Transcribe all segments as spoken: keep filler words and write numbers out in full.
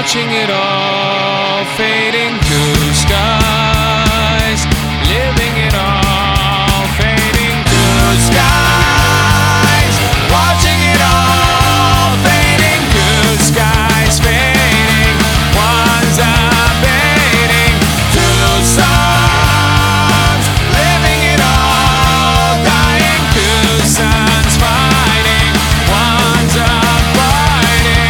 watching it all fading to skies, living it all fading to skies, watching it all fading to skies, fading, one's abating to suns, living it all, dying to suns, fighting, one's abiding.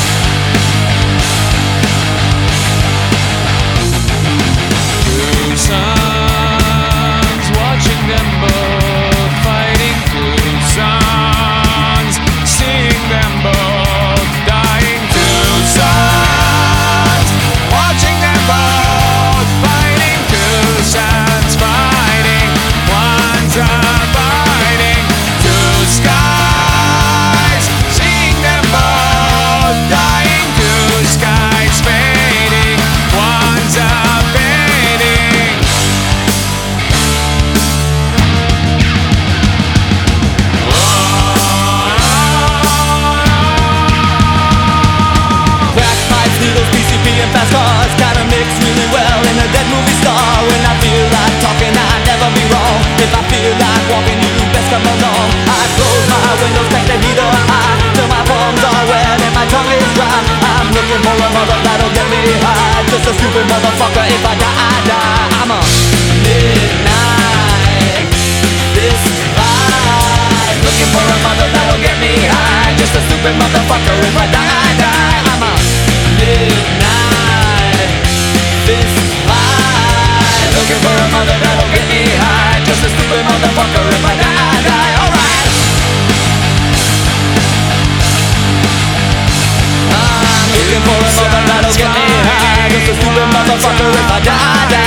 Two suns, watching them both fighting. Two suns, seeing them both dying. Two suns, watching them both fighting. Two suns fighting, one's abiding. Two skies, seeing them both dying. Two skies fading, one's abating. Crack pipes, needles, P C P and fast cars kinda mix really well in a dead movie star. When I feel like talking, I'd never be wrong. If I feel like walking, you best come along. I close my windows, crank the heat up high till my palms are wet and my tongue is dry. I'm looking for a mother that'll get me high. Just a stupid motherfucker. If I die, I die. I'm a midnight this vibe. Looking for a mother that'll get me high. Just a stupid motherfucker. If I die, I die. I'm a midnight this vibe. Looking for a mother that'll get me high. Just a stupid motherfucker. If I die, I die. Alright. I'm looking for a mother that'll get me high. Just a stupid motherfucker. If I die, I die.